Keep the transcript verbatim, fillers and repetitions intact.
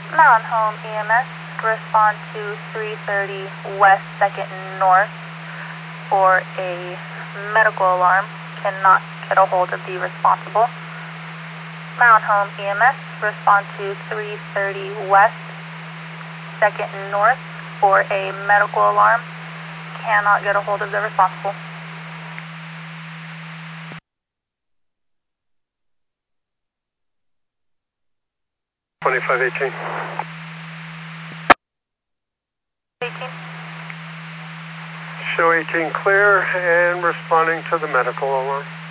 Mountain Home E M S, respond to three thirty West second North for a medical alarm. Cannot get a hold of the responsible. Mountain Home E M S, respond to three thirty West second North for a medical alarm. Cannot get a hold of the responsible. twenty-five eighteen. eighteen. Show eighteen clear and responding to the medical alarm.